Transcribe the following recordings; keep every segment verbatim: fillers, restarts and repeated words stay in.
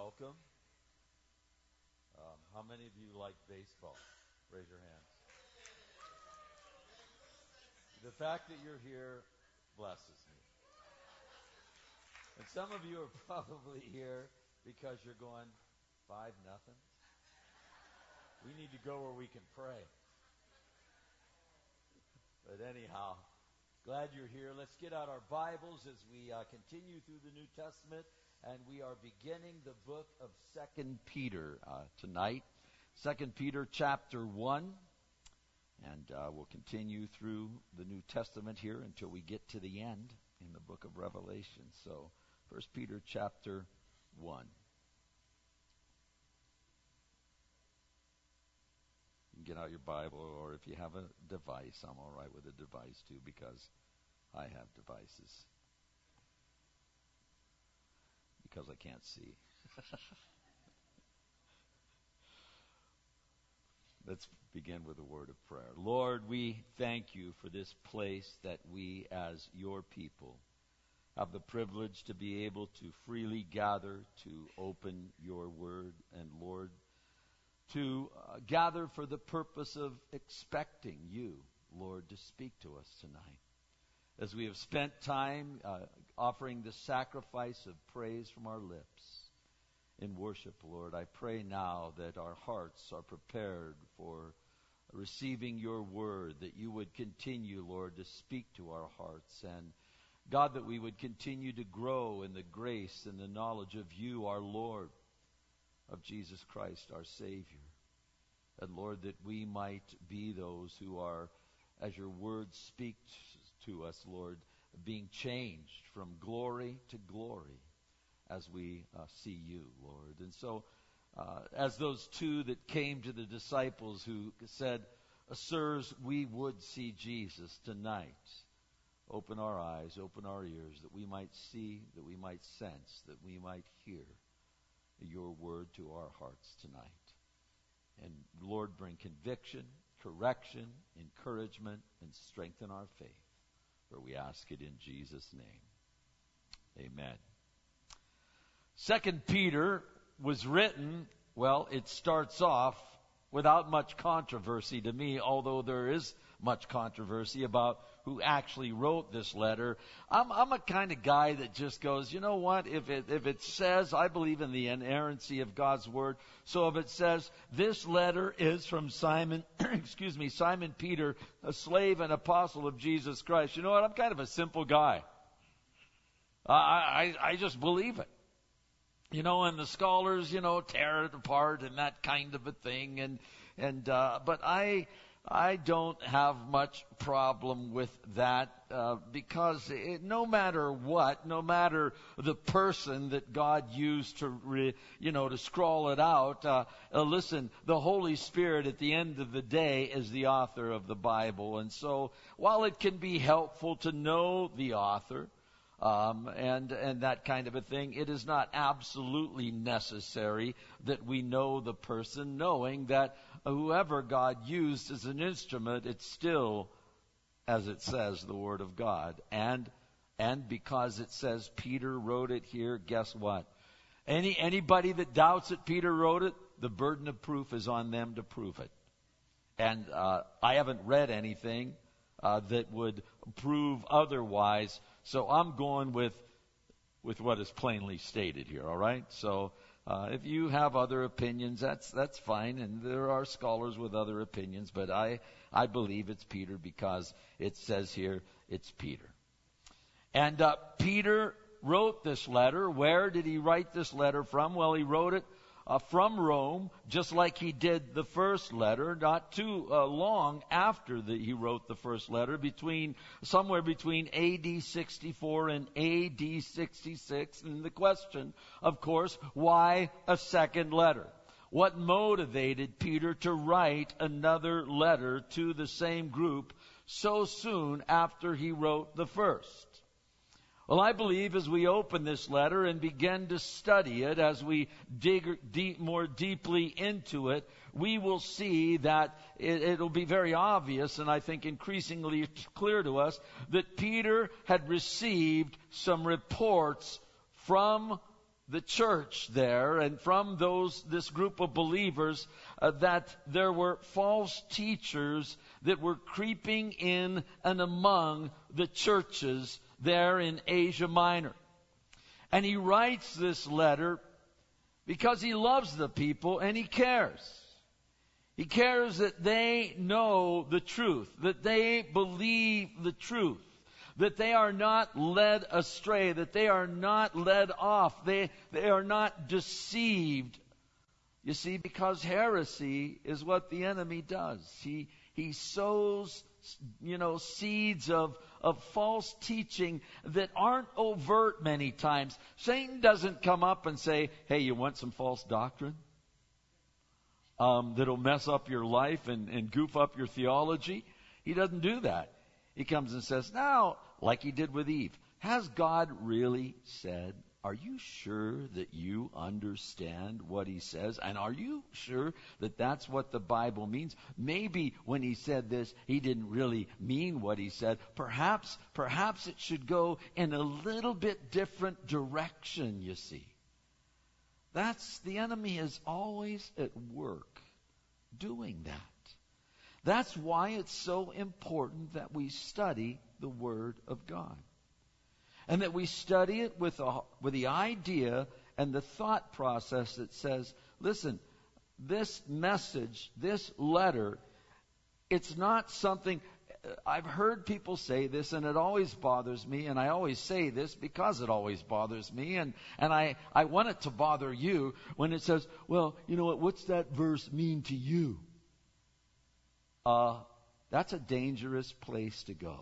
welcome. Um, how many of you like baseball? Raise your hands. The fact that you're here blesses me. And some of you are probably here because you're going, five nothing. We need to go where we can pray. But anyhow, glad you're here. Let's get out our Bibles as we uh, continue through the New Testament. And we are beginning the book of Second Peter uh, tonight. Second Peter chapter one. And uh, we'll continue through the New Testament here until we get to the end in the book of Revelation. So, First Peter chapter one. You can get out your Bible, or if you have a device, I'm all right with a device too, because I have devices. Because I can't see. Let's begin with a word of prayer. Lord, we thank you for this place that we as your people have the privilege to be able to freely gather to open your word, and Lord, to uh, gather for the purpose of expecting you, Lord, to speak to us tonight. As we have spent time uh, offering the sacrifice of praise from our lips in worship, Lord, I pray now that our hearts are prepared for receiving your word, that you would continue, Lord, to speak to our hearts, and God, that we would continue to grow in the grace and the knowledge of you, our Lord, of Jesus Christ, our Savior. And Lord, that we might be those who are, as your word speaks to us, Lord, being changed from glory to glory as we uh, see you, Lord. And so, uh, as those two that came to the disciples who said, "Sirs, we would see Jesus tonight," open our eyes, open our ears, that we might see, that we might sense, that we might hear your word to our hearts tonight. And Lord, bring conviction, correction, encouragement, and strengthen our faith. For we ask it in Jesus' name. Amen. Second Peter was written, well, it starts off without much controversy to me, although there is much controversy about who actually wrote this letter. I'm, I'm a kind of guy that just goes, you know what, if it, if it says, I believe in the inerrancy of God's word, so if it says, this letter is from Simon, excuse me, Simon Peter, a slave and apostle of Jesus Christ, you know what, I'm kind of a simple guy. I, I, I just believe it. You know, and the scholars, you know, tear it apart and that kind of a thing, and, and, uh, but I, I don't have much problem with that uh, because it, no matter what, no matter the person that God used to, re, you know, to scrawl it out, uh, uh, listen, the Holy Spirit at the end of the day is the author of the Bible. And so while it can be helpful to know the author, Um, and, and that kind of a thing, it is not absolutely necessary that we know the person, knowing that whoever God used as an instrument, it's still, as it says, the Word of God. And, and because it says Peter wrote it here, guess what? Any, anybody that doubts that Peter wrote it, the burden of proof is on them to prove it. And, uh, I haven't read anything, uh, that would prove otherwise. So I'm going with with what is plainly stated here, all right? So uh, if you have other opinions, that's that's fine, and there are scholars with other opinions, but I, I believe it's Peter because it says here it's Peter. And uh, Peter wrote this letter. Where did he write this letter from? Well, he wrote it uh, from Rome, just like he did the first letter, not too uh, long after the, he wrote the first letter, between somewhere between A D sixty-four and A D sixty-six. And the question, of course, why a second letter? What motivated Peter to write another letter to the same group so soon after he wrote the first? Well, I believe as we open this letter and begin to study it, as we dig deep, more deeply into it, we will see that it, it'll be very obvious, and I think increasingly clear to us, that Peter had received some reports from the church there and from those this group of believers uh, that there were false teachers that were creeping in and among the churches there in Asia Minor. And he writes this letter because he loves the people and he cares. He cares that they know the truth, that they believe the truth, that they are not led astray, that they are not led off, they, they are not deceived. You see, because heresy is what the enemy does. He, he sows, you know, seeds of, of false teaching that aren't overt many times. Satan doesn't come up and say, hey, you want some false doctrine? Um, that'll mess up your life and, and goof up your theology. He doesn't do that. He comes and says, now, like he did with Eve, has God really said? Are you sure that you understand what he says? And are you sure that that's what the Bible means? Maybe when he said this, he didn't really mean what he said. Perhaps, perhaps it should go in a little bit different direction, you see. That's, the enemy is always at work doing that. That's why it's so important that we study the Word of God. And that we study it with, a, with the idea and the thought process that says, listen, this message, this letter, it's not something... I've heard people say this, and it always bothers me, and I always say this because it always bothers me, and, and I, I want it to bother you when it says, well, you know what, what's that verse mean to you? Uh, that's a dangerous place to go.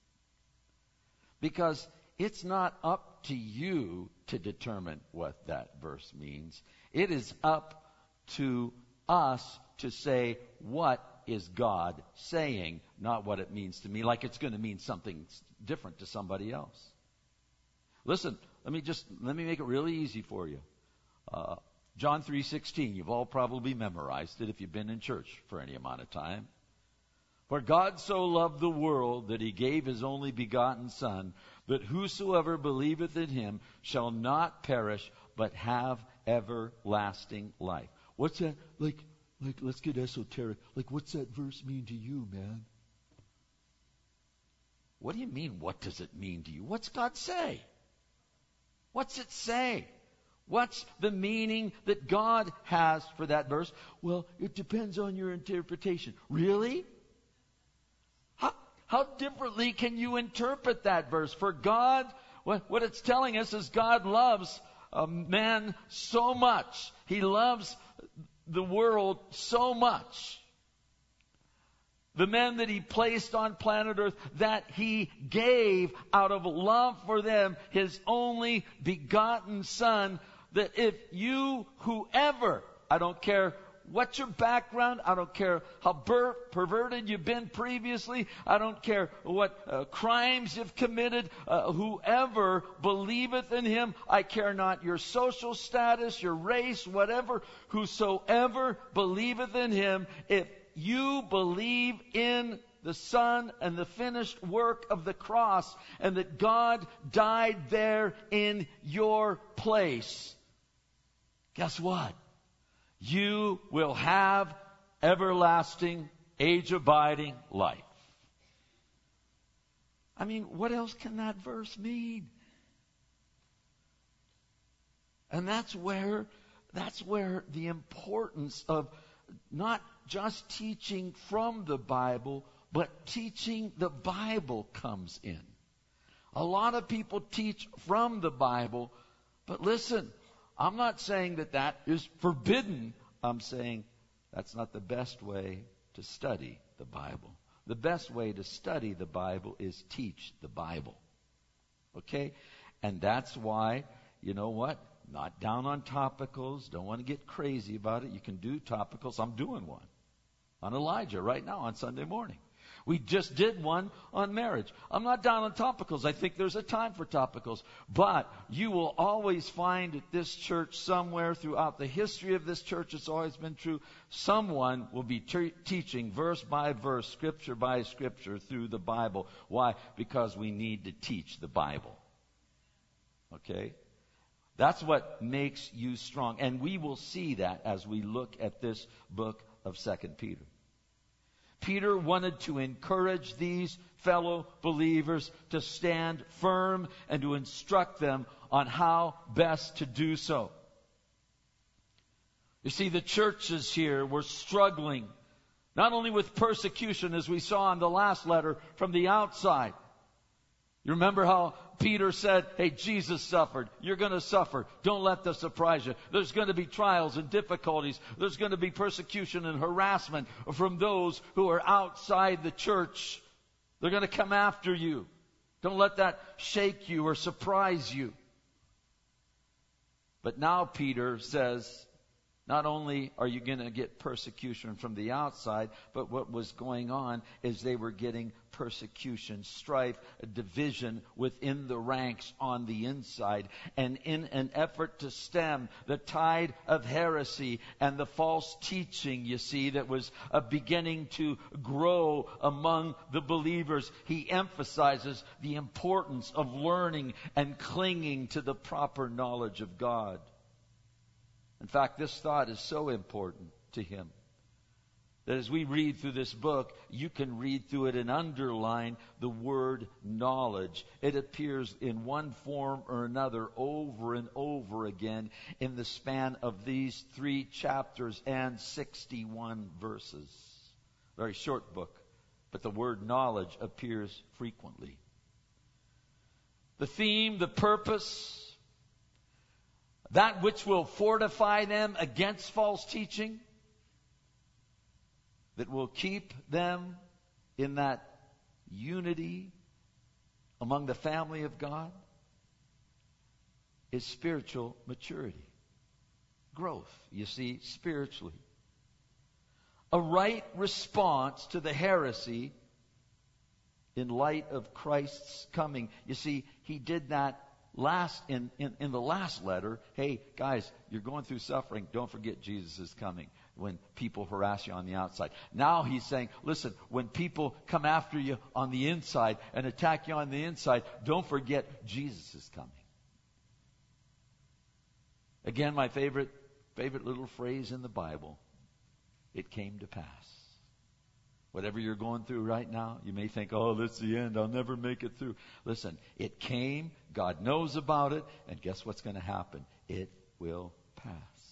Because it's not up to you to determine what that verse means. It is up to us to say, what is God saying, not what it means to me, like it's going to mean something different to somebody else. Listen, let me just, let me make it really easy for you. Uh, John three sixteen, you've all probably memorized it if you've been in church for any amount of time. For God so loved the world that he gave his only begotten Son, that whosoever believeth in him shall not perish, but have everlasting life. What's that? Like, like, let's get esoteric. Like, what's that verse mean to you, man? What do you mean, what does it mean to you? What's God say? What's it say? What's the meaning that God has for that verse? Well, it depends on your interpretation. Really? How, how differently can you interpret that verse? For God, what, what it's telling us is God loves a man so much. He loves the world so much. The men that he placed on planet Earth, that he gave out of love for them his only begotten Son, that if you, whoever, I don't care what your background, I don't care how per- perverted you've been previously, I don't care what uh, crimes you've committed, uh, whoever believeth in him, I care not your social status, your race, whatever, whosoever believeth in him, if you believe in the Son and the finished work of the cross, and that God died there in your place, guess what? You will have everlasting, age-abiding life. I mean, what else can that verse mean? And that's where, that's where the importance of not just teaching from the Bible, but teaching the Bible comes in. A lot of people teach from the Bible, but listen, I'm not saying that that is forbidden. I'm saying that's not the best way to study the Bible. The best way to study the Bible is teach the Bible. Okay? And that's why, you know what? Not down on topicals. Don't want to get crazy about it. You can do topicals. I'm doing one on Elijah right now on Sunday morning. We just did one on marriage. I'm not down on topicals. I think there's a time for topicals. But you will always find at this church somewhere throughout the history of this church, it's always been true, someone will be te- teaching verse by verse, scripture by scripture through the Bible. Why? Because we need to teach the Bible. Okay? That's what makes you strong. And we will see that as we look at this book of Second Peter. Peter wanted to encourage these fellow believers to stand firm and to instruct them on how best to do so. You see, the churches here were struggling not only with persecution, as we saw in the last letter, from the outside. You remember how Peter said, hey, Jesus suffered. You're going to suffer. Don't let this surprise you. There's going to be trials and difficulties. There's going to be persecution and harassment from those who are outside the church. They're going to come after you. Don't let that shake you or surprise you. But now Peter says, not only are you going to get persecution from the outside, but what was going on is they were getting persecution, strife, division within the ranks on the inside. And in an effort to stem the tide of heresy and the false teaching, you see, that was uh, beginning to grow among the believers, he emphasizes the importance of learning and clinging to the proper knowledge of God. In fact, this thought is so important to him that as we read through this book, you can read through it and underline the word knowledge. It appears in one form or another over and over again in the span of these three chapters and sixty-one verses. Very short book, but the word knowledge appears frequently. The theme, the purpose, that which will fortify them against false teaching, that will keep them in that unity among the family of God, is spiritual maturity. Growth, you see, spiritually. A right response to the heresy in light of Christ's coming. You see, he did that Last in, in, in the last letter. Hey, guys, you're going through suffering. Don't forget Jesus is coming when people harass you on the outside. Now he's saying, listen, when people come after you on the inside and attack you on the inside, don't forget Jesus is coming. Again, my favorite, favorite little phrase in the Bible, it came to pass. Whatever you're going through right now, you may think, oh, that's the end. I'll never make it through. Listen, it came. God knows about it. And guess what's going to happen? It will pass.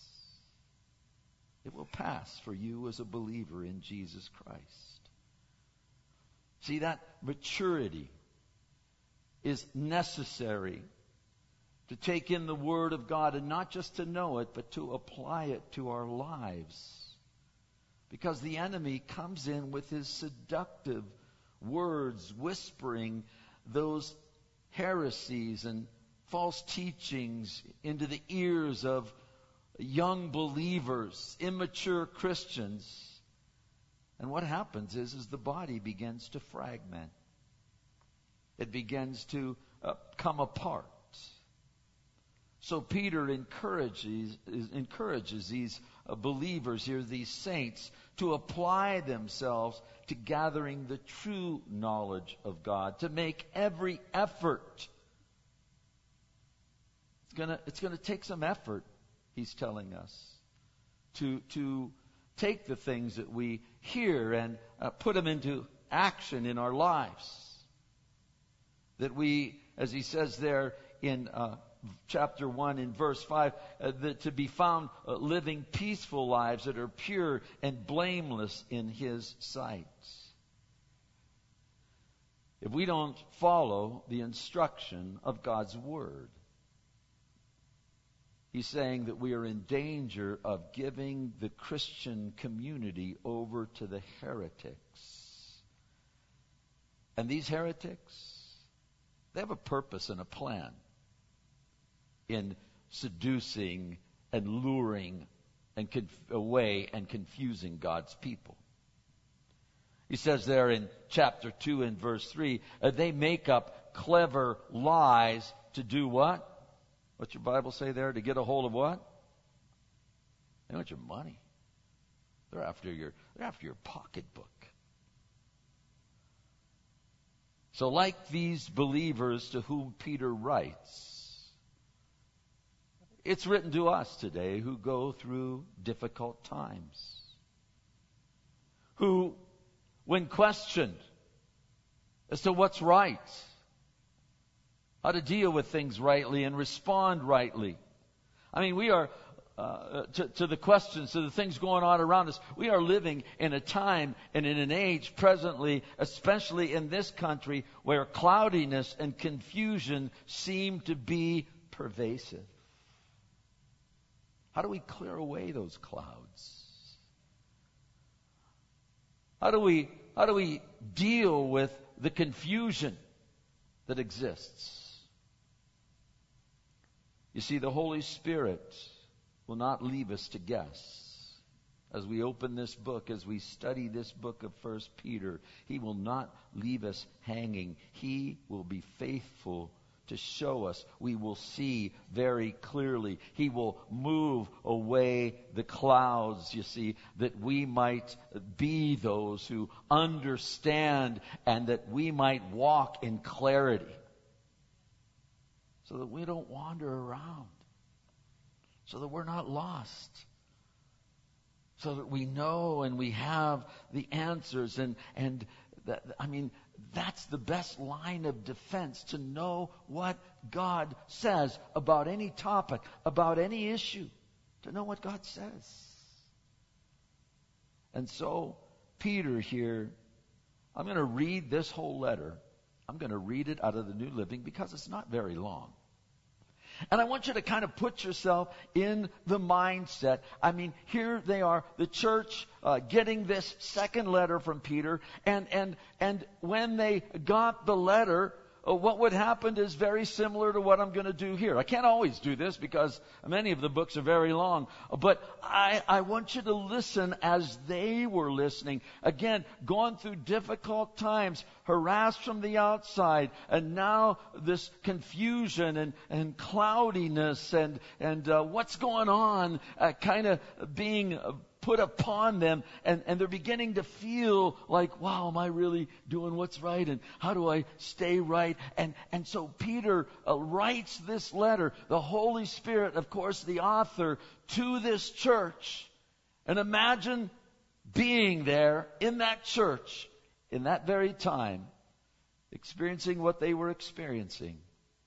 It will pass for you as a believer in Jesus Christ. See, that maturity is necessary to take in the Word of God and not just to know it, but to apply it to our lives. Because the enemy comes in with his seductive words, whispering those heresies and false teachings into the ears of young believers, immature Christians. And what happens is, is the body begins to fragment. It begins to uh, come apart. So Peter encourages, encourages these uh, believers here, these saints, to apply themselves to gathering the true knowledge of God, to make every effort. It's gonna, it's gonna take some effort, he's telling us, to, to take the things that we hear and uh, put them into action in our lives. That we, as he says there in uh, chapter one in verse five, uh, that to be found uh, living peaceful lives that are pure and blameless in his sight. If we don't follow the instruction of God's Word, he's saying that we are in danger of giving the Christian community over to the heretics. And these heretics, they have a purpose and a plan in seducing and luring and conf- away and confusing God's people. He says there in chapter two and verse three, uh, they make up clever lies to do what? What's your Bible say there? To get a hold of what? They want your money. They're after your, they're after your pocketbook. So like these believers to whom Peter writes, it's written to us today who go through difficult times, who, when questioned as to what's right, how to deal with things rightly and respond rightly. I mean, we are, uh, to, to the questions, to the things going on around us, we are living in a time and in an age presently, especially in this country, where cloudiness and confusion seem to be pervasive. How do we clear away those clouds? How do we, how do we deal with the confusion that exists? You see, the Holy Spirit will not leave us to guess. As we open this book, as we study this book of First Peter, He will not leave us hanging. He will be faithful to show us. We will see very clearly. He will move away the clouds, you see, that we might be those who understand and that we might walk in clarity, so that we don't wander around, so that we're not lost, so that we know and we have the answers. And, and that, I mean, that's the best line of defense, to know what God says about any topic, about any issue, to know what God says. And so, Peter here, I'm going to read this whole letter. I'm going to read it out of the New Living because it's not very long. And I want you to kind of put yourself in the mindset. I mean, here they are, the church, uh, getting this second letter from Peter. And, and, and when they got the letter, uh, what would happen is very similar to what I'm going to do here. I can't always do this because many of the books are very long. But I, I want you to listen as they were listening. Again, going through difficult times, harassed from the outside, and now this confusion and, and cloudiness and, and uh, what's going on uh, kind of being uh, put upon them, and, and they're beginning to feel like, wow, am I really doing what's right, and how do I stay right? And, and so Peter uh, writes this letter, the Holy Spirit, of course, the author, to this church. And imagine being there in that church in that very time, experiencing what they were experiencing,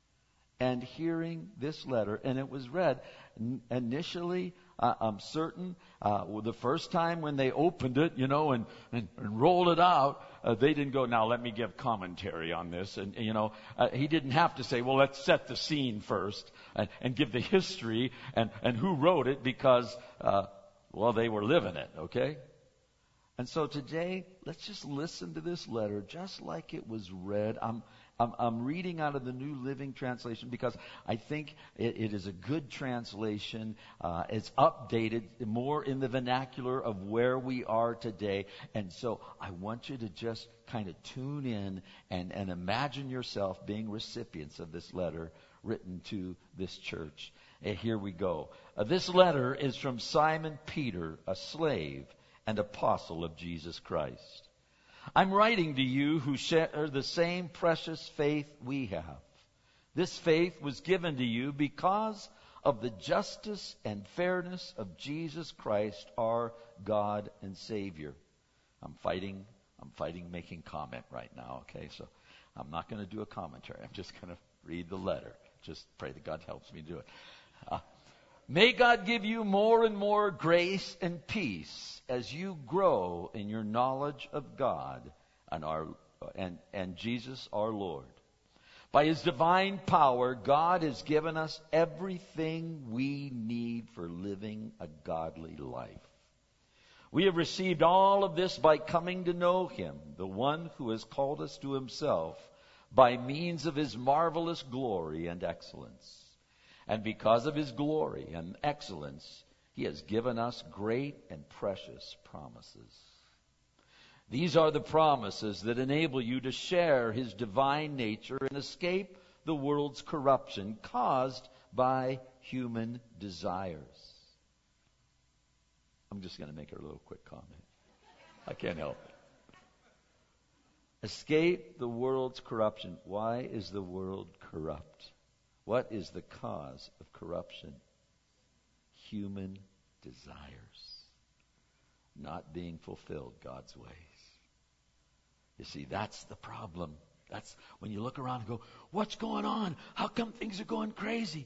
and hearing this letter. And it was read N- initially, uh, I'm certain, uh, well, the first time when they opened it, you know, and, and, and rolled it out, uh, they didn't go, now let me give commentary on this. And, you know, uh, he didn't have to say, well, let's set the scene first and, and give the history and, and who wrote it, because, uh, well, they were living it, okay? And so today, let's just listen to this letter just like it was read. I'm, I'm, I'm reading out of the New Living Translation because I think it, it is a good translation. Uh, it's updated more in the vernacular of where we are today. And so I want you to just kind of tune in and, and imagine yourself being recipients of this letter written to this church. And here we go. Uh, this letter is from Simon Peter, a slave and apostle of Jesus Christ. I'm writing to you who share the same precious faith we have. This faith was given to you because of the justice and fairness of Jesus Christ, our God and Savior. I'm fighting, I'm fighting making comment right now, okay? So I'm not going to do a commentary. I'm just going to read the letter. Just pray that God helps me do it. Uh, May God give you more and more grace and peace as you grow in your knowledge of God and our and, and Jesus our Lord. By His divine power, God has given us everything we need for living a godly life. We have received all of this by coming to know Him, the one who has called us to Himself by means of His marvelous glory and excellence. And because of His glory and excellence, He has given us great and precious promises. These are the promises that enable you to share His divine nature and escape the world's corruption caused by human desires. I'm just going to make a little quick comment. I can't help it. Escape the world's corruption. Why is the world corrupt? What is the cause of corruption? human desires, not being fulfilled God's ways. You see, that's the problem. That's when you look around and go, what's going on? How come things are going crazy?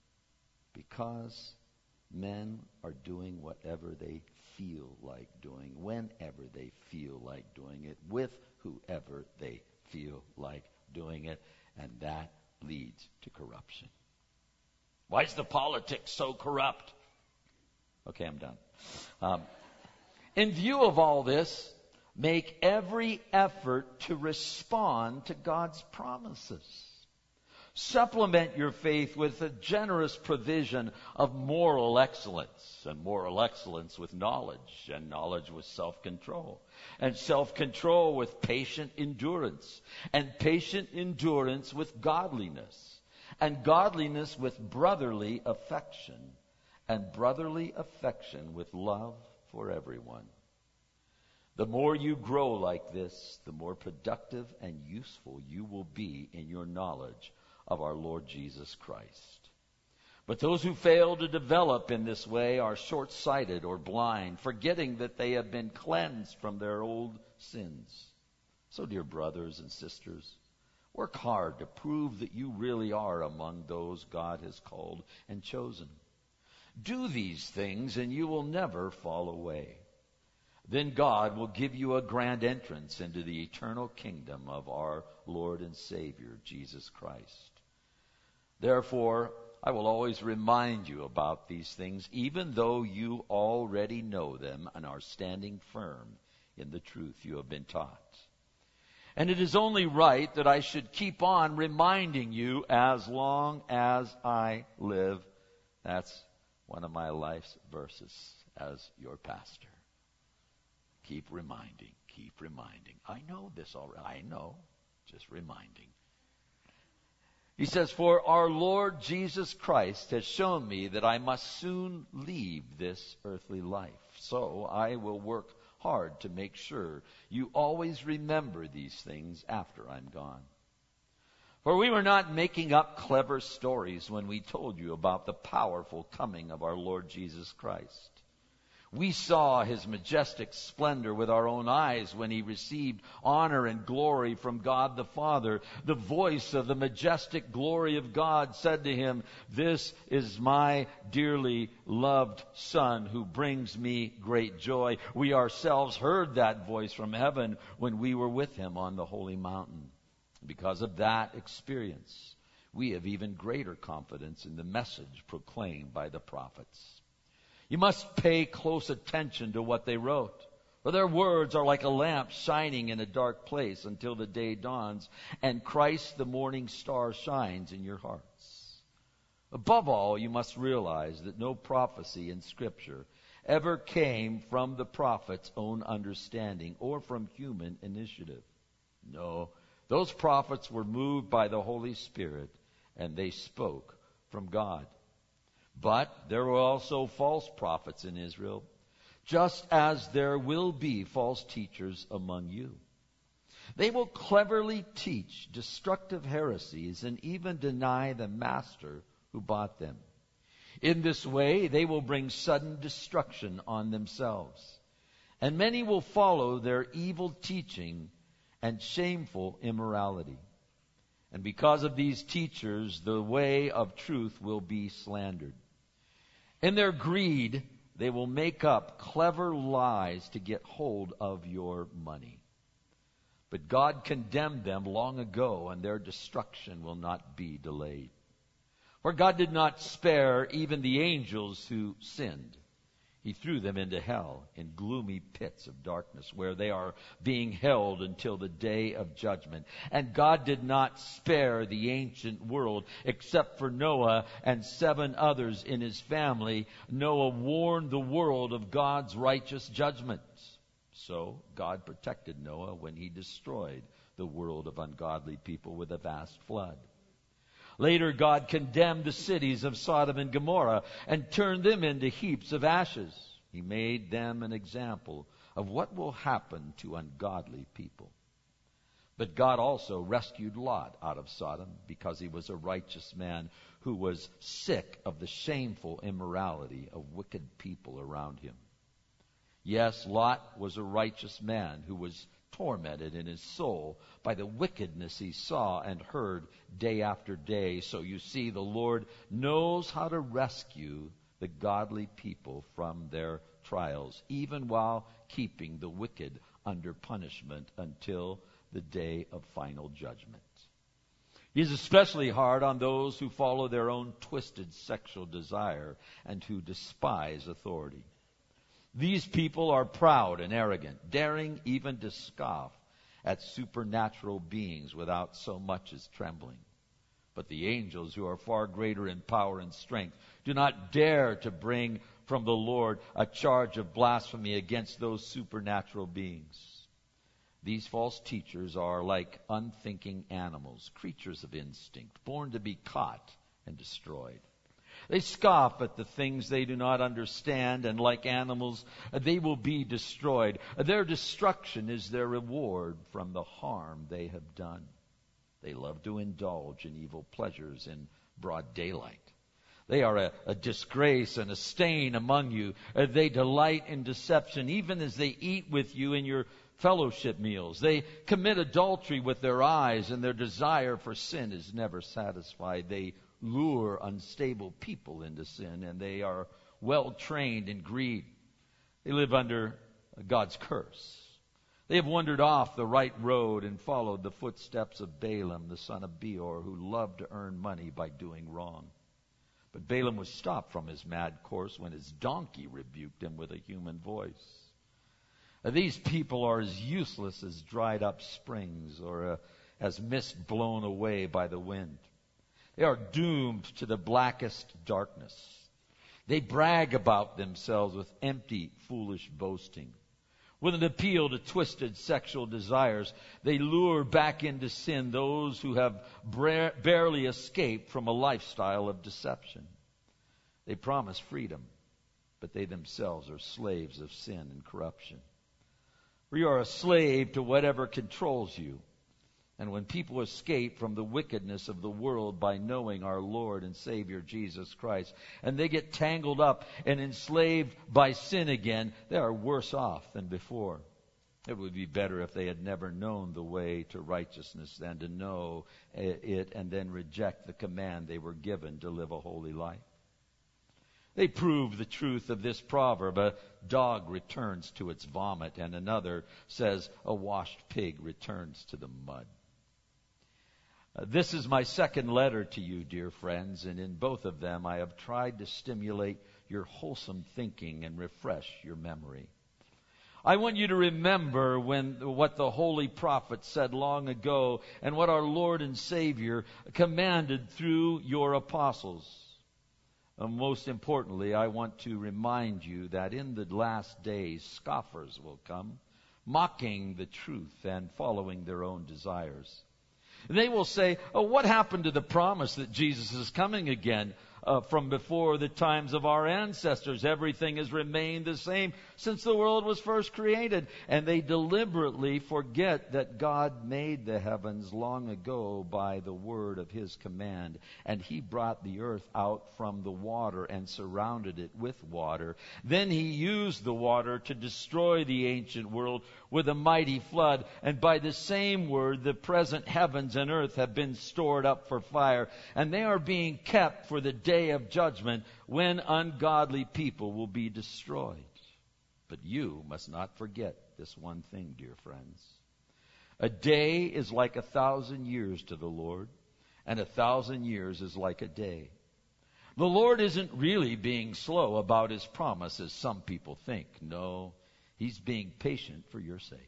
Because men are doing whatever they feel like doing, whenever they feel like doing it, with whoever they feel like doing it, and that leads to corruption. Why is the politics so corrupt? Okay, I'm done. Um, in view of all this, make every effort to respond to God's promises. Supplement your faith with a generous provision of moral excellence, and moral excellence with knowledge, and knowledge with self-control, and self-control with patient endurance, and patient endurance with godliness, and godliness with brotherly affection, and brotherly affection with love for everyone. The more you grow like this, the more productive and useful you will be in your knowledge of our Lord Jesus Christ. But those who fail to develop in this way are short-sighted or blind, forgetting that they have been cleansed from their old sins. So, dear brothers and sisters, work hard to prove that you really are among those God has called and chosen. Do these things, and you will never fall away. Then God will give you a grand entrance into the eternal kingdom of our Lord and Savior, Jesus Christ. Therefore, I will always remind you about these things, even though you already know them and are standing firm in the truth you have been taught. And it is only right that I should keep on reminding you as long as I live. That's one of my life's verses as your pastor. Keep reminding, keep reminding. I know this already. I know, just reminding. He says, for our Lord Jesus Christ has shown me that I must soon leave this earthly life. So I will work hard to make sure you always remember these things after I'm gone. For we were not making up clever stories when we told you about the powerful coming of our Lord Jesus Christ. We saw his majestic splendor with our own eyes when he received honor and glory from God the Father. The voice of the majestic glory of God said to him, this is my dearly loved Son who brings me great joy. We ourselves heard that voice from heaven when we were with him on the holy mountain. Because of that experience, we have even greater confidence in the message proclaimed by the prophets. You must pay close attention to what they wrote, for their words are like a lamp shining in a dark place until the day dawns and Christ the morning star shines in your hearts. Above all, you must realize that no prophecy in Scripture ever came from the prophet's own understanding or from human initiative. No, those prophets were moved by the Holy Spirit and they spoke from God. But there were also false prophets in Israel, just as there will be false teachers among you. They will cleverly teach destructive heresies and even deny the master who bought them. In this way, they will bring sudden destruction on themselves. And many will follow their evil teaching and shameful immorality. And because of these teachers, the way of truth will be slandered. In their greed, they will make up clever lies to get hold of your money. But God condemned them long ago, and their destruction will not be delayed. For God did not spare even the angels who sinned. He threw them into hell in gloomy pits of darkness where they are being held until the day of judgment. And God did not spare the ancient world except for Noah and seven others in his family. Noah warned the world of God's righteous judgments. So God protected Noah when he destroyed the world of ungodly people with a vast flood. Later, God condemned the cities of Sodom and Gomorrah and turned them into heaps of ashes. He made them an example of what will happen to ungodly people. But God also rescued Lot out of Sodom because he was a righteous man who was sick of the shameful immorality of wicked people around him. Yes, Lot was a righteous man who was tormented in his soul by the wickedness he saw and heard day after day. So you see, the Lord knows how to rescue the godly people from their trials, even while keeping the wicked under punishment until the day of final judgment. He is especially hard on those who follow their own twisted sexual desire and who despise authority. These people are proud and arrogant, daring even to scoff at supernatural beings without so much as trembling. But the angels, who are far greater in power and strength, do not dare to bring from the Lord a charge of blasphemy against those supernatural beings. These false teachers are like unthinking animals, creatures of instinct, born to be caught and destroyed. They scoff at the things they do not understand, and like animals, they will be destroyed. Their destruction is their reward from the harm they have done. They love to indulge in evil pleasures in broad daylight. They are a, a disgrace and a stain among you. They delight in deception, even as they eat with you in your fellowship meals. They commit adultery with their eyes, and their desire for sin is never satisfied. They lure unstable people into sin, and they are well trained in greed. They live under God's curse. They have wandered off the right road and followed the footsteps of Balaam, the son of Beor, who loved to earn money by doing wrong. But Balaam was stopped from his mad course when his donkey rebuked him with a human voice. These people are as useless as dried up springs, or uh, as mist blown away by the wind. They are doomed to the blackest darkness. They brag about themselves with empty, foolish boasting. With an appeal to twisted sexual desires, they lure back into sin those who have bra- barely escaped from a lifestyle of deception. They promise freedom, but they themselves are slaves of sin and corruption. For you are a slave to whatever controls you. And when people escape from the wickedness of the world by knowing our Lord and Savior Jesus Christ, and they get tangled up and enslaved by sin again, they are worse off than before. It would be better if they had never known the way to righteousness than to know it and then reject the command they were given to live a holy life. They prove the truth of this proverb: a dog returns to its vomit, and another says a washed pig returns to the mud. Uh, this is my second letter to you, dear friends, and in both of them I have tried to stimulate your wholesome thinking and refresh your memory. I want you to remember when what the holy prophet said long ago and what our Lord and Savior commanded through your apostles. Uh, most importantly, I want to remind you that in the last days scoffers will come, mocking the truth and following their own desires. They will say, oh, what happened to the promise that Jesus is coming again uh, from before the times of our ancestors? Everything has remained the same since the world was first created. And they deliberately forget that God made the heavens long ago by the word of His command. And He brought the earth out from the water and surrounded it with water. Then He used the water to destroy the ancient world with a mighty flood. And by the same word, the present heavens and earth have been stored up for fire. And they are being kept for the day of judgment when ungodly people will be destroyed. But you must not forget this one thing, dear friends. A day is like a thousand years to the Lord, and a thousand years is like a day. The Lord isn't really being slow about His promise, as some people think. No, He's being patient for your sake.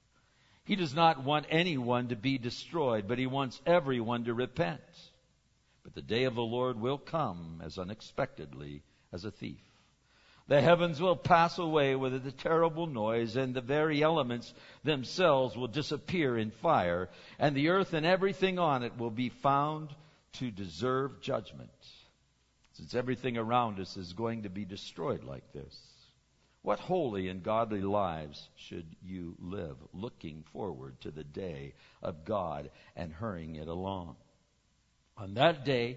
He does not want anyone to be destroyed, but He wants everyone to repent. But the day of the Lord will come as unexpectedly as a thief. The heavens will pass away with a terrible noise, and the very elements themselves will disappear in fire, and the earth and everything on it will be found to deserve judgment. Since everything around us is going to be destroyed like this, what holy and godly lives should you live, looking forward to the day of God and hurrying it along? On that day,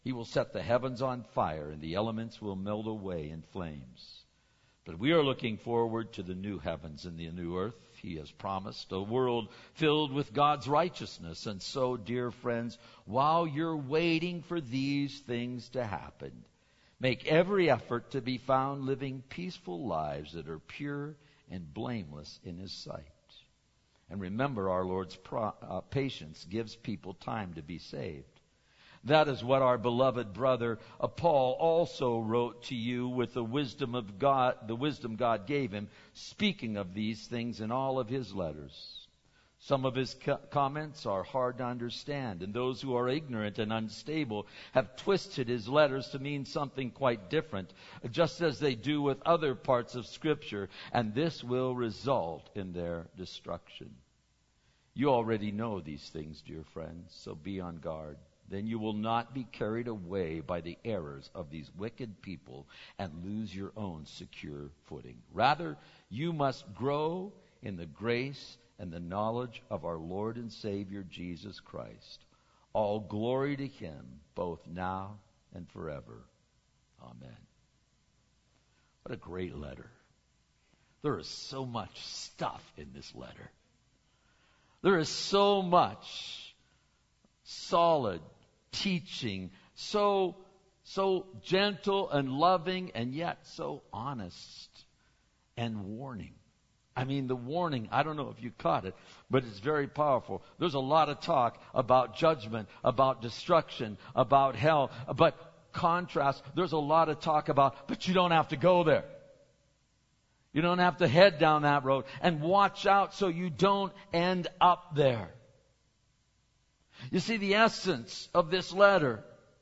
He will set the heavens on fire, and the elements will melt away in flames. But we are looking forward to the new heavens and the new earth. He has promised a world filled with God's righteousness. And so, dear friends, while you're waiting for these things to happen, make every effort to be found living peaceful lives that are pure and blameless in His sight. And remember, our Lord's pro- uh, patience gives people time to be saved. That is what our beloved brother uh, Paul also wrote to you with the wisdom of God, the wisdom God gave him, speaking of these things in all of his letters. Some of his co- comments are hard to understand, and those who are ignorant and unstable have twisted his letters to mean something quite different, just as they do with other parts of Scripture, and this will result in their destruction. You already know these things, dear friends, so be on guard. Then you will not be carried away by the errors of these wicked people and lose your own secure footing. Rather, you must grow in the grace and the knowledge of our Lord and Savior Jesus Christ. All glory to Him, both now and forever. Amen. What a great letter. There is so much stuff in this letter. There is so much solid teaching, so so gentle and loving, and yet so honest and warning. I mean, the warning, I don't know if you caught it, but it's very powerful. There's a lot of talk about judgment, about destruction, about hell, but contrast, there's a lot of talk about, but you don't have to go there. You don't have to head down that road, and watch out so you don't end up there. You see, the essence of this letter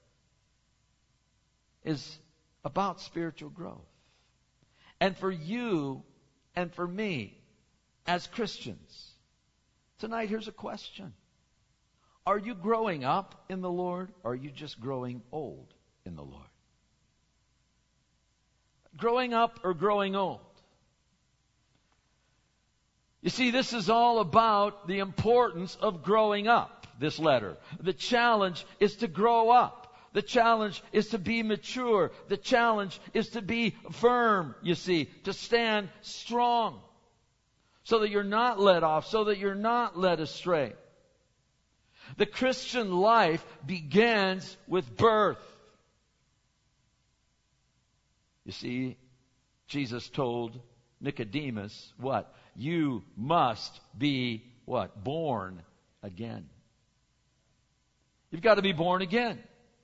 is about spiritual growth. And for you and for me as Christians, tonight here's a question. Are you growing up in the Lord, or are you just growing old in the Lord? Growing up or growing old? You see, this is all about the importance of growing up. This letter. The challenge is to grow up. The challenge is to be mature. The challenge is to be firm, you see, to stand strong, so that you're not led off, so that you're not led astray. The Christian life begins with birth. You see, Jesus told Nicodemus, what? You must be, what? Born again. You've got to be born again.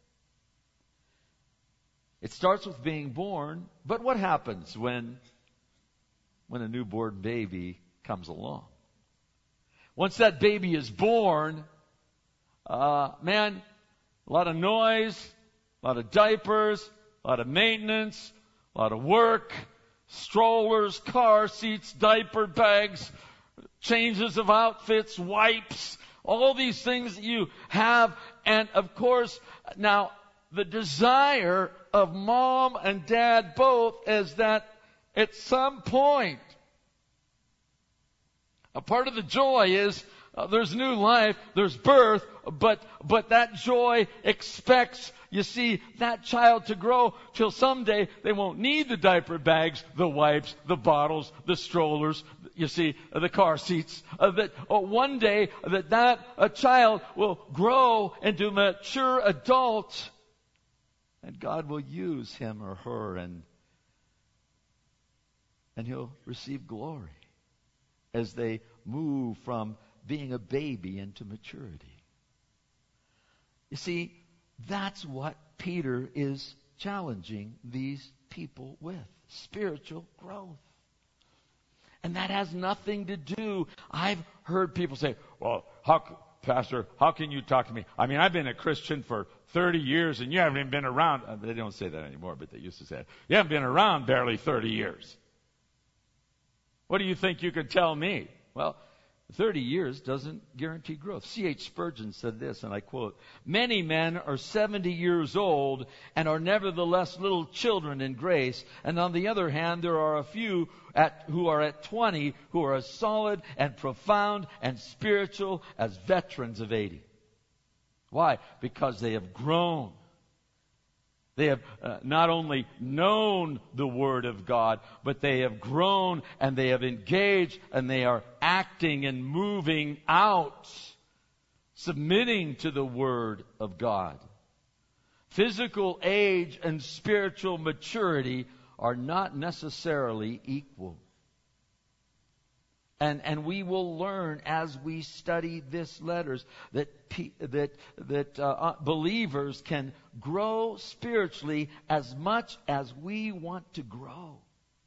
It starts with being born, but what happens when, when a newborn baby comes along? Once that baby is born, uh, man, a lot of noise, a lot of diapers, a lot of maintenance, a lot of work, strollers, car seats, diaper bags, changes of outfits, wipes, all these things that you have. And of course, now the desire of mom and dad both is that at some point, a part of the joy is uh, there's new life, there's birth, but but that joy expects, you see, that child to grow till someday they won't need the diaper bags, the wipes, the bottles, the strollers, you see, the car seats. Uh, that uh, one day that that a child will grow into a mature adult, and God will use him or her, and and he'll receive glory as they move from being a baby into maturity. You see, that's what Peter is challenging these people with. Spiritual growth. And that has nothing to do. I've heard people say, well, how, Pastor, how can you talk to me? I mean, I've been a Christian for thirty years and you haven't even been around. They don't say that anymore, but they used to say it. You haven't been around barely thirty years. What do you think you could tell me? Well, thirty years doesn't guarantee growth. C H Spurgeon said this, and I quote, "Many men are seventy years old and are nevertheless little children in grace. And on the other hand, there are a few at, who are at twenty who are as solid and profound and spiritual as veterans of eighty. Why? Because they have grown. They have uh, not only known the Word of God, but they have grown and they have engaged and they are acting and moving out, submitting to the Word of God. Physical age and spiritual maturity are not necessarily equal. And and we will learn as we study this letters that that that uh, believers can grow spiritually as much as we want to grow.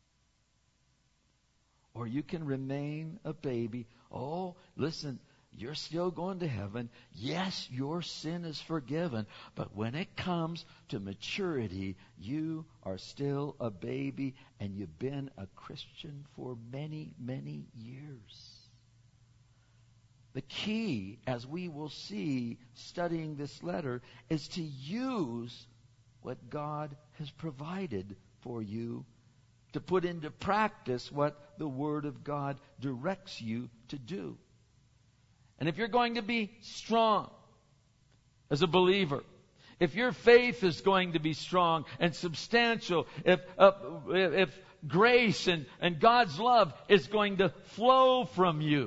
Or you can remain a baby. Oh, listen, you're still going to heaven. Yes, your sin is forgiven. But when it comes to maturity, you are still a baby and you've been a Christian for many, many years. The key, as we will see studying this letter, is to use what God has provided for you, to put into practice what the Word of God directs you to do. And if you're going to be strong as a believer, if your faith is going to be strong and substantial, if uh, if grace and, and God's love is going to flow from you,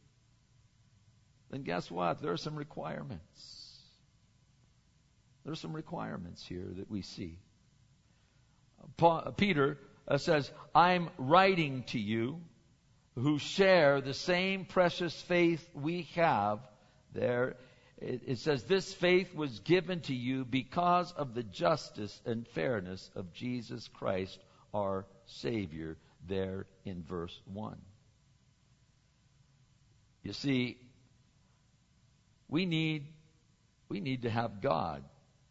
then guess what? There are some requirements. There are some requirements here that we see. Paul, Peter uh, says, I'm writing to you who share the same precious faith we have. There, it, it says, this faith was given to you because of the justice and fairness of Jesus Christ, our Savior, there in verse one. You see, we need, we need to have God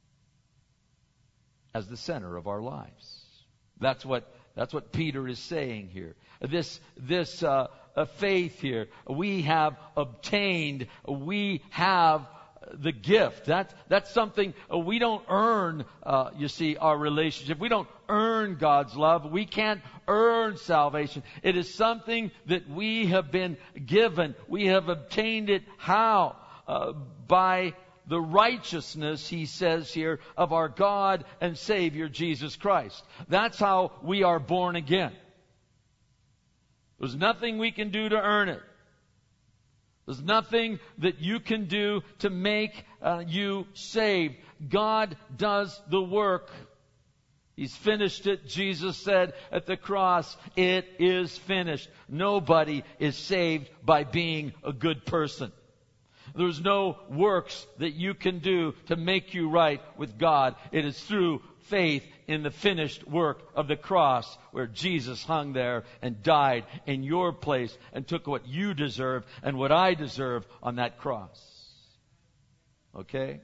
as the center of our lives. That's what That's what Peter is saying here. This, this uh, uh, faith here, we have obtained, we have the gift. That, that's something we don't earn, uh, you see, our relationship. We don't earn God's love. We can't earn salvation. It is something that we have been given. We have obtained it. How? Uh, by the righteousness, he says here, of our God and Savior, Jesus Christ. That's how we are born again. There's nothing we can do to earn it. There's nothing that you can do to make uh, you saved. God does the work. He's finished it. Jesus said at the cross, it is finished. Nobody is saved by being a good person. There's no works that you can do to make you right with God. It is through faith in the finished work of the cross, where Jesus hung there and died in your place and took what you deserve and what I deserve on that cross. Okay?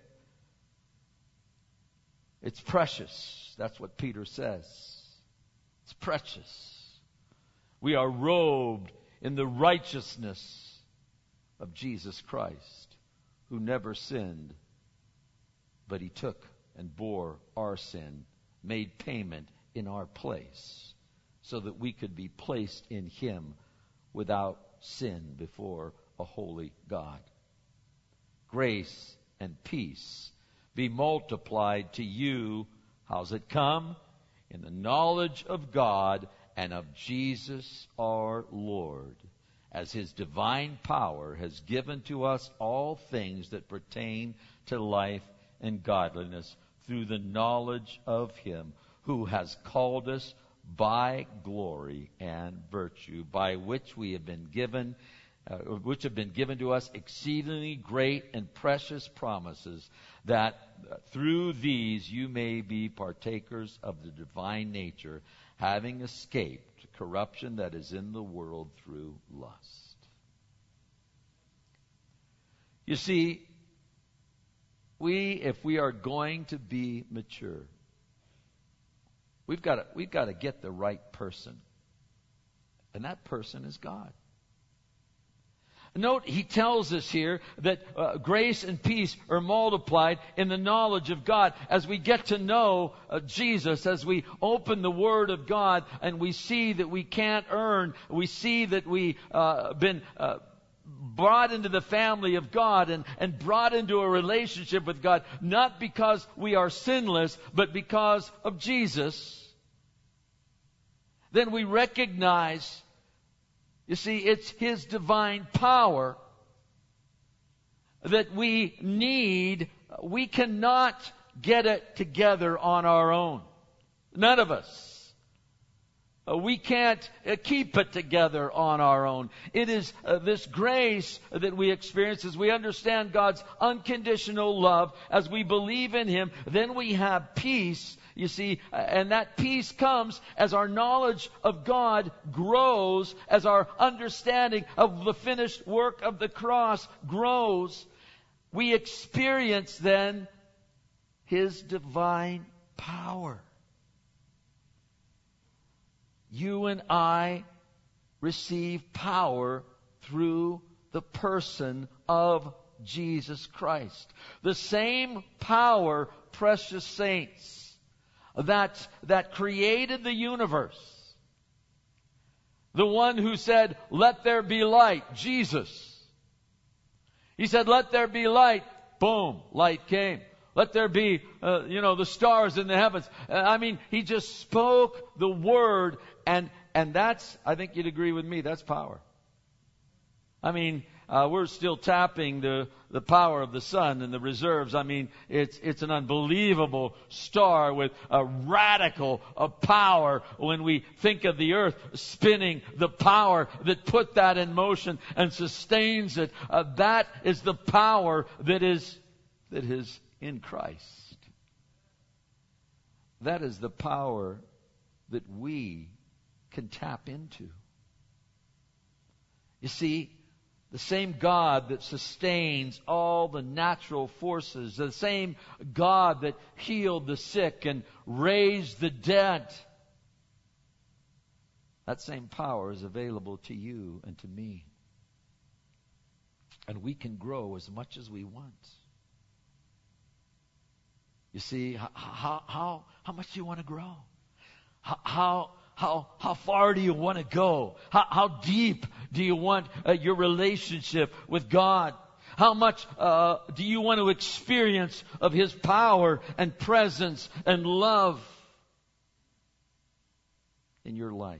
It's precious. That's what Peter says. It's precious. We are robed in the righteousness of Jesus Christ, who never sinned, but He took and bore our sin, made payment in our place, so that we could be placed in Him without sin before a holy God. Grace and peace be multiplied to you. How's it come? In the knowledge of God and of Jesus our Lord, as His divine power has given to us all things that pertain to life and godliness, through the knowledge of Him who has called us by glory and virtue, by which we have been given, uh, which have been given to us exceedingly great and precious promises, that uh, through these you may be partakers of the divine nature, having escaped corruption that is in the world through lust. You see, we, if we are going to be mature, we've got to, we've got to get the right person. And that person is God. Note, he tells us here that uh, grace and peace are multiplied in the knowledge of God. As we get to know uh, Jesus, as we open the Word of God and we see that we can't earn, we see that we've uh, been uh, brought into the family of God and, and brought into a relationship with God, not because we are sinless, but because of Jesus, then we recognize, you see, it's His divine power that we need. We cannot get it together on our own. None of us. Uh, we can't uh, keep it together on our own. It is uh, this grace that we experience as we understand God's unconditional love, as we believe in Him, then we have peace, you see, uh, and that peace comes as our knowledge of God grows, as our understanding of the finished work of the cross grows. We experience then His divine power. You and I receive power through the person of Jesus Christ. The same power, precious saints, that, that created the universe. The one who said, "Let there be light," Jesus. He said, "Let there be light." Boom, light came. Let there be, uh, you know, the stars in the heavens. Uh, I mean, He just spoke the word, and and that's, I think you'd agree with me, that's power. I mean, uh, we're still tapping the the power of the sun and the reserves. I mean, it's it's an unbelievable star with a radical uh, power. When we think of the earth spinning, the power that put that in motion and sustains it, uh, that is the power that is that is in Christ. That is the power that we can tap into. You see, the same God that sustains all the natural forces, the same God that healed the sick and raised the dead, that same power is available to you and to me. And we can grow as much as we want. You see, how how how much do you want to grow? How how how, how far do you want to go? How, how deep do you want uh, your relationship with God? How much uh, do you want to experience of His power and presence and love in your life?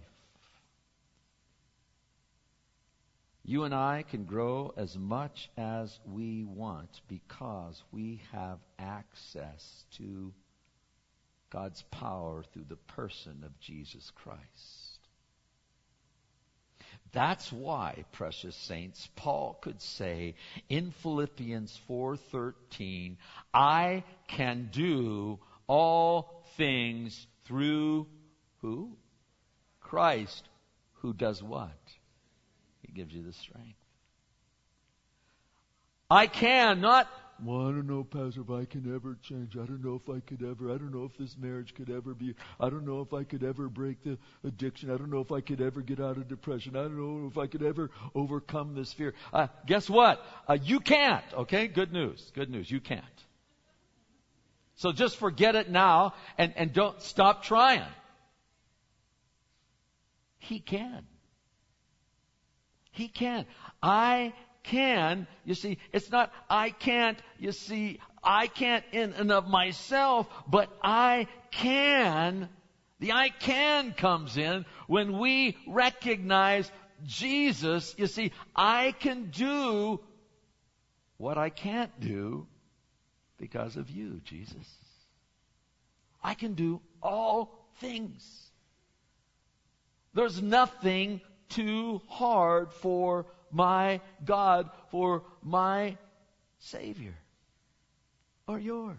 You and I can grow as much as we want because we have access to God's power through the person of Jesus Christ. That's why, precious saints, Paul could say in Philippians four thirteen, "I can do all things through" who? Christ, who does what? He gives you the strength. I can, not, "Well, I don't know, Pastor, if I can ever change. I don't know if I could ever. I don't know if this marriage could ever be. I don't know if I could ever break the addiction. I don't know if I could ever get out of depression. I don't know if I could ever overcome this fear." Uh, guess what? Uh, you can't, okay? Good news. Good news. You can't. So just forget it now and, and don't stop trying. He can. He can. I can. You see, it's not I can't. You see, I can't in and of myself, but I can. The I can comes in when we recognize Jesus. You see, I can do what I can't do because of you, Jesus. I can do all things. There's nothing too hard for my God, for my Savior, or yours.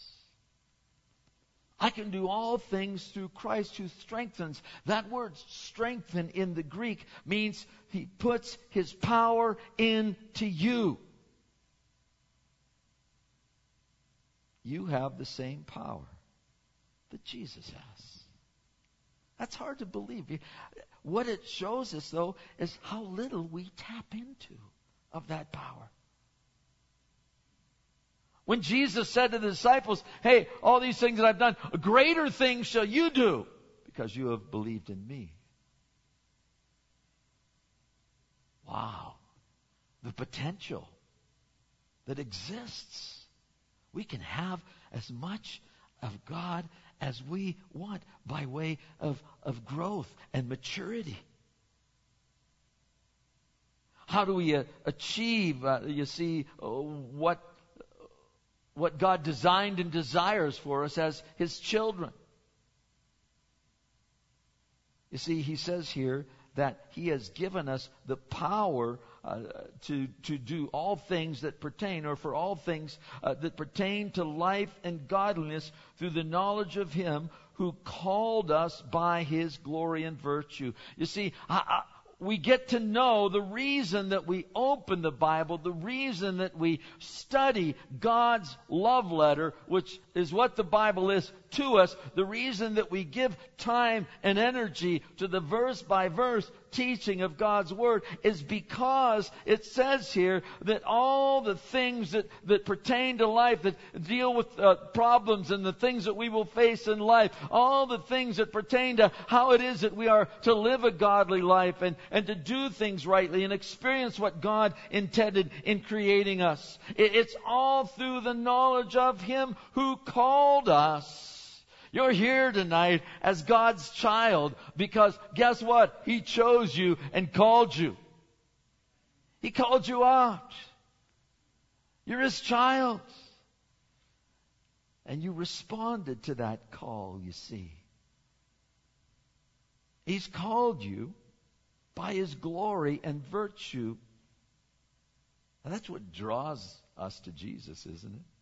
I can do all things through Christ who strengthens. That word strengthen in the Greek means He puts His power into you. You have the same power that Jesus has. That's hard to believe. What it shows us, though, is how little we tap into of that power. When Jesus said to the disciples, "Hey, all these things that I've done, greater things shall you do because you have believed in me." Wow. the potential that exists. We can have as much of God as we want by way of, of growth and maturity. How do we uh, achieve, uh, you see, uh, what, what God designed and desires for us as His children? You see, He says here that He has given us the power uh, to, to do all things that pertain, or for all things uh, that pertain to life and godliness through the knowledge of Him who called us by His glory and virtue. You see, I, I, we get to know the reason that we open the Bible, the reason that we study God's love letter, which is what the Bible is to us, the reason that we give time and energy to the verse by verse teaching of God's Word is because it says here that all the things that, that pertain to life, that deal with uh, problems and the things that we will face in life, all the things that pertain to how it is that we are to live a godly life and, and to do things rightly and experience what God intended in creating us. It, it's all through the knowledge of Him who called us. You're here tonight as God's child because guess what? He chose you and called you. He called you out. You're His child. And you responded to that call, you see. He's called you by His glory and virtue. And that's what draws us to Jesus, isn't it?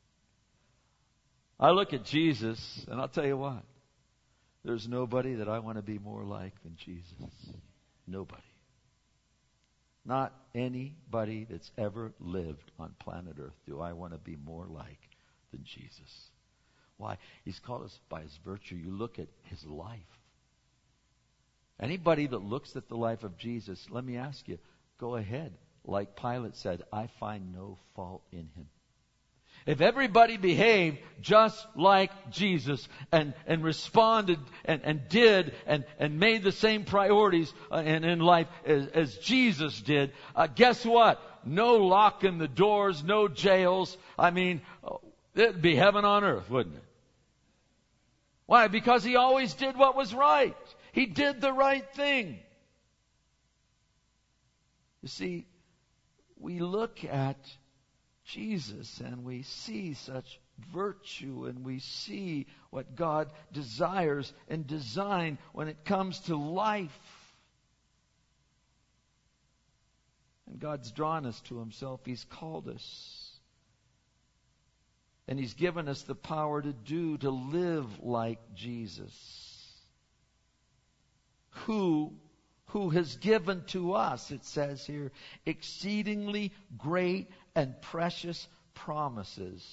I look at Jesus, and I'll tell you what. There's nobody that I want to be more like than Jesus. Nobody. Not anybody that's ever lived on planet Earth do I want to be more like than Jesus. Why? He's called us by His virtue. You look at His life. Anybody that looks at the life of Jesus, let me ask you, go ahead. Like Pilate said, I find no fault in Him. If everybody behaved just like Jesus and, and responded and, and did and, and made the same priorities uh, in, in life as, as Jesus did, uh, guess what? No locking the doors, no jails. I mean, it'd be heaven on earth, wouldn't it? Why? Because He always did what was right. He did the right thing. You see, we look at Jesus and we see such virtue and we see what God desires and designed when it comes to life. And God's drawn us to Himself. He's called us. And He's given us the power to do, to live like Jesus. Who who has given to us, it says here, exceedingly great and precious promises.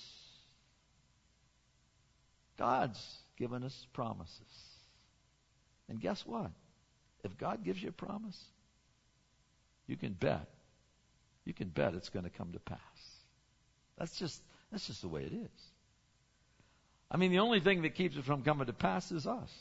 God's given us promises. And guess what? If God gives you a promise, you can bet. You can bet it's going to come to pass. That's just, that's just the way it is. I mean, the only thing that keeps it from coming to pass is us.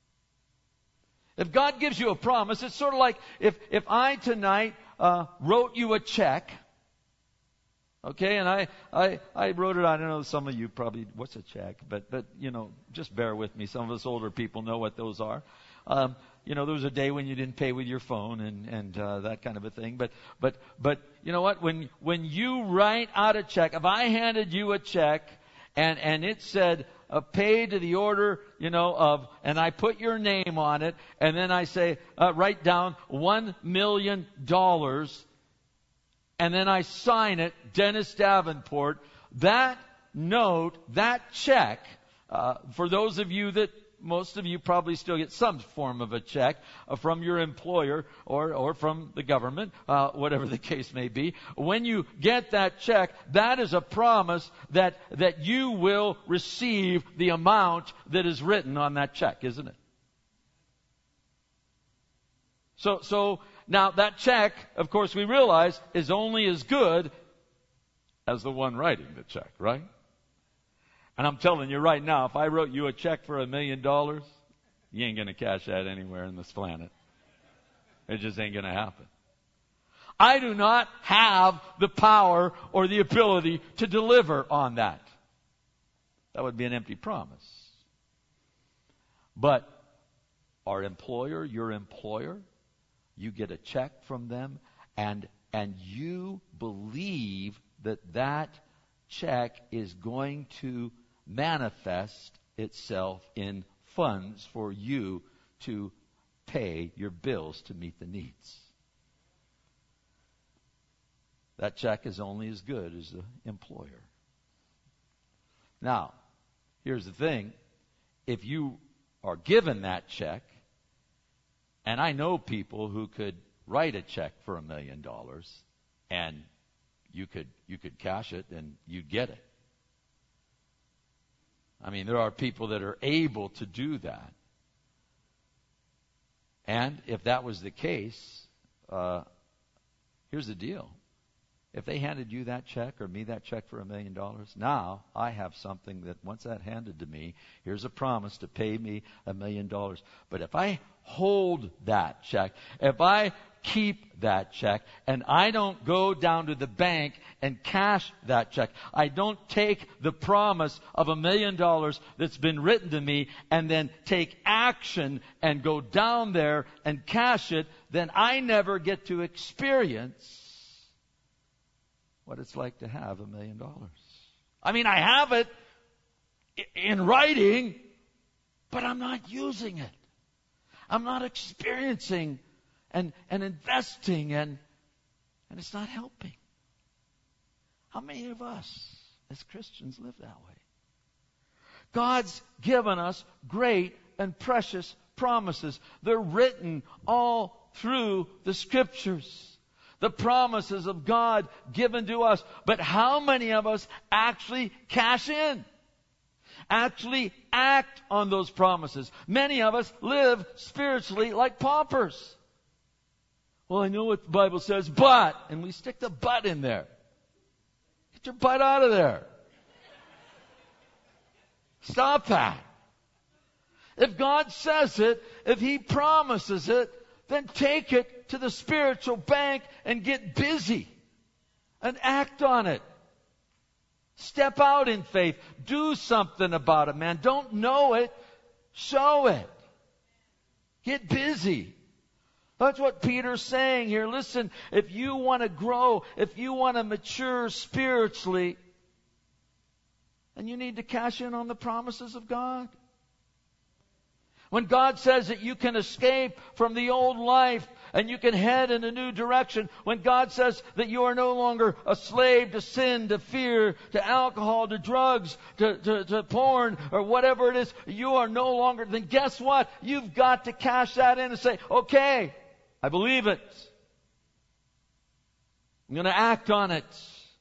If God gives you a promise, it's sort of like if, if I tonight uh, wrote you a check, okay, and I, I, I wrote it, I don't know, some of you probably, what's a check? But, but you know, just bear with me. Some of us older people know what those are. Um, you know, there was a day when you didn't pay with your phone and, and uh, that kind of a thing. But, but, but you know what? When, when you write out a check, if I handed you a check and, and it said, Uh, pay to the order, you know, of, and I put your name on it, and then I say, uh, write down one million dollars, and then I sign it, Dennis Davenport, that note, that check, uh, for those of you that, most of you probably still get some form of a check uh, from your employer or, or from the government, uh, whatever the case may be. When you get that check, that is a promise that, that you will receive the amount that is written on that check, isn't it? So, so now that check, of course, we realize is only as good as the one writing the check, right? And I'm telling you right now, if I wrote you a check for a million dollars, you ain't going to cash that anywhere in this planet. It just ain't going to happen. I do not have the power or the ability to deliver on that. That would be an empty promise. But our employer, your employer, you get a check from them, and and you believe that that check is going to manifest itself in funds for you to pay your bills to meet the needs. That check is only as good as the employer. Now, here's the thing. If you are given that check, and I know people who could write a check for a million dollars, and you could you could cash it and you'd get it. I mean, there are people that are able to do that. And if that was the case, uh, here's the deal. If they handed you that check or me that check for a million dollars, now I have something that once that handed to me, here's a promise to pay me a million dollars. But if I hold that check, if I keep that check, and I don't go down to the bank and cash that check, I don't take the promise of a million dollars that's been written to me and then take action and go down there and cash it, then I never get to experience what it's like to have a million dollars. I mean, I have it in writing, but I'm not using it. I'm not experiencing and, and investing, and, and it's not helping. How many of us as Christians live that way? God's given us great and precious promises. They're written all through the Scriptures. The promises of God given to us. But how many of us actually cash in? Actually act on those promises? Many of us live spiritually like paupers. Well, I know what the Bible says, but, and we stick the but in there. Get your butt out of there. Stop that. If God says it, if He promises it, then take it to the spiritual bank and get busy and act on it. Step out in faith. Do something about it, man. Don't know it. Show it. Get busy. That's what Peter's saying here. Listen, if you want to grow, if you want to mature spiritually, then you need to cash in on the promises of God. When God says that you can escape from the old life and you can head in a new direction, when God says that you are no longer a slave to sin, to fear, to alcohol, to drugs, to, to, to porn, or whatever it is, you are no longer, then guess what? You've got to cash that in and say, okay, I believe it. I'm going to act on it.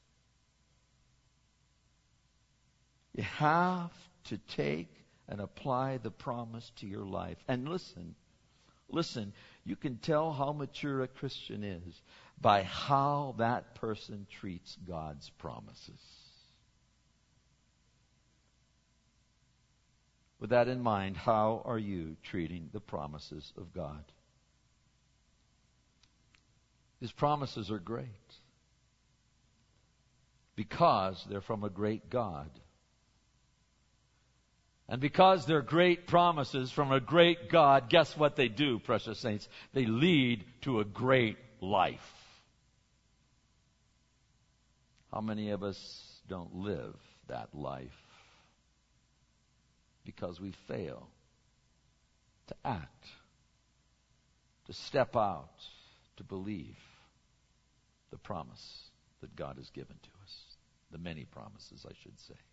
You have to take and apply the promise to your life. And listen, listen, you can tell how mature a Christian is by how that person treats God's promises. With that in mind, how are you treating the promises of God? His promises are great because they're from a great God. And because they're great promises from a great God, guess what they do, precious saints? They lead to a great life. How many of us don't live that life because we fail to act, to step out, to believe the promise that God has given to us? The many promises, I should say.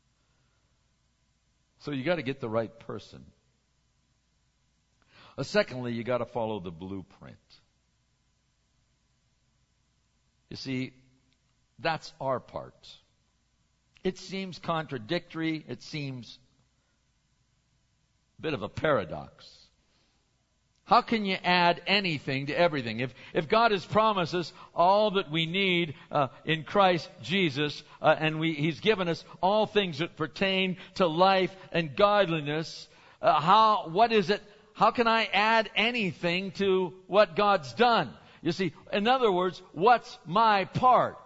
So you got to get the right person. Uh, secondly, you got to follow the blueprint. You see, that's our part. It seems contradictory. It seems a bit of a paradox. How can you add anything to everything? If if God has promised us all that we need uh, in Christ Jesus, uh, and we, He's given us all things that pertain to life and godliness, uh, how what is it? How can I add anything to what God's done? You see, in other words, what's my part?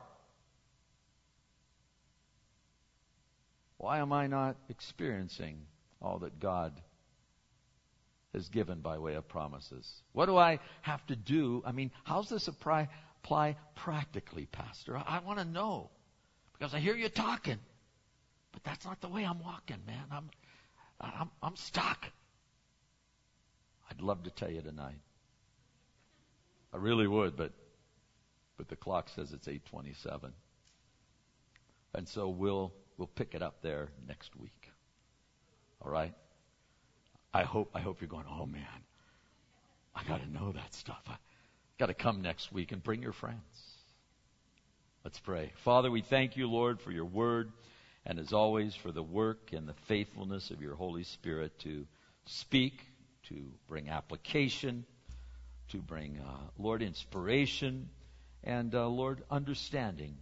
Why am I not experiencing all that God has given by way of promises? What do I have to do? I mean, how's this apply, apply practically, Pastor? I, I want to know. Because I hear you talking. But that's not the way I'm walking, man. I'm, I'm, I'm stuck. I'd love to tell you tonight. I really would, but but the clock says it's eight twenty-seven. And so we'll we'll pick it up there next week. All right? I hope I hope you're going, oh man, I got to know that stuff. I got to come next week and bring your friends. Let's pray. Father, we thank you, Lord, for your word, and as always for the work and the faithfulness of your Holy Spirit to speak, to bring application, to bring, uh, Lord, inspiration, and, uh, Lord, understanding,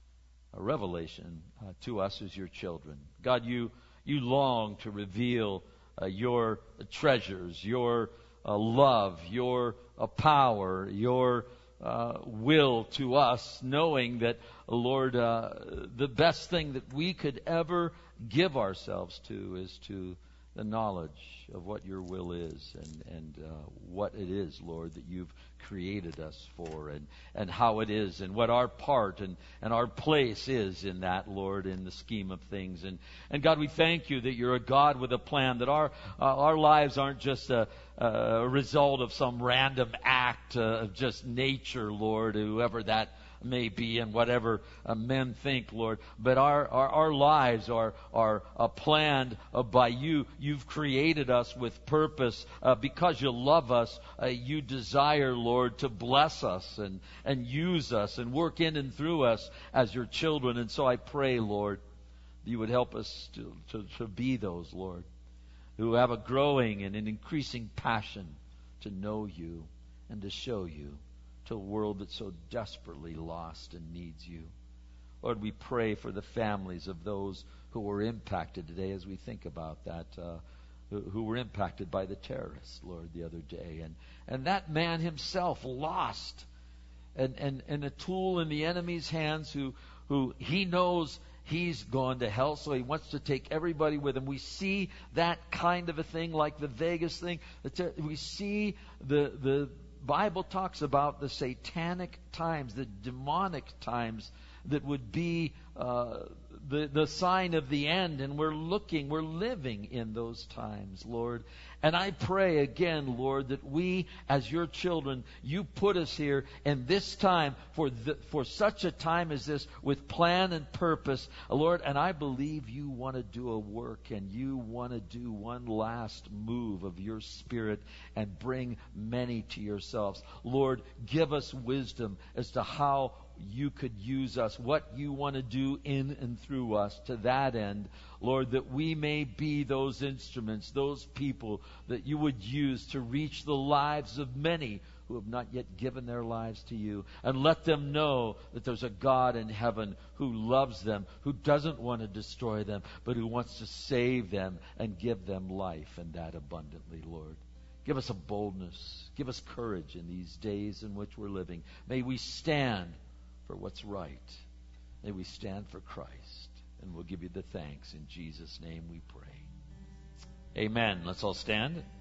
a revelation uh, to us as your children. God, you you long to reveal uh, your treasures, your uh, love, your uh, power, your uh, will to us, knowing that, Lord, uh, the best thing that we could ever give ourselves to is to the knowledge of what your will is and, and uh, what it is, Lord, that you've created us for and, and how it is and what our part and, and our place is in that, Lord, in the scheme of things. And, and God, we thank you that you're a God with a plan, that our, uh, our lives aren't just a, a result of some random act uh, of just nature, Lord, whoever that may be and whatever uh, men think, Lord. But our, our, our lives are, are uh, planned uh, by you. You've created us with purpose. Uh, because you love us, uh, you desire, Lord, to bless us and, and use us and work in and through us as your children. And so I pray, Lord, that you would help us to, to, to be those, Lord, who have a growing and an increasing passion to know you and to show you to a world that's so desperately lost and needs you. Lord, we pray for the families of those who were impacted today as we think about that, uh, who, who were impacted by the terrorists, Lord, the other day. And, and that man himself lost and, and, and a tool in the enemy's hands who, who he knows he's gone to hell, so he wants to take everybody with him. We see that kind of a thing like the Vegas thing. We see the the Bible talks about the satanic times, the demonic times that would be uh, the, the sign of the end. And we're looking, we're living in those times, Lord. And I pray again, Lord, that we as your children, you put us here in this time for the, for such a time as this with plan and purpose, Lord. And I believe you want to do a work and you want to do one last move of your Spirit and bring many to yourselves. Lord, give us wisdom as to how you could use us, what you want to do in and through us to that end, Lord, that we may be those instruments, those people that you would use to reach the lives of many who have not yet given their lives to you, and let them know that there's a God in heaven who loves them, who doesn't want to destroy them, but who wants to save them and give them life, and that abundantly, Lord. Give us a boldness, give us courage in these days in which we're living. May we stand for what's right. May we stand for Christ. And we'll give you the thanks. In Jesus' name we pray. Amen. Let's all stand.